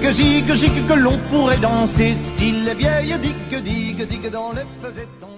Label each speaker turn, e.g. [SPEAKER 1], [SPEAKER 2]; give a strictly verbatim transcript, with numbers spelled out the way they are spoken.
[SPEAKER 1] gigue, gigue, gigue que l'on pourrait danser si les vieilles digues, digues, digues dans les faisaient danser.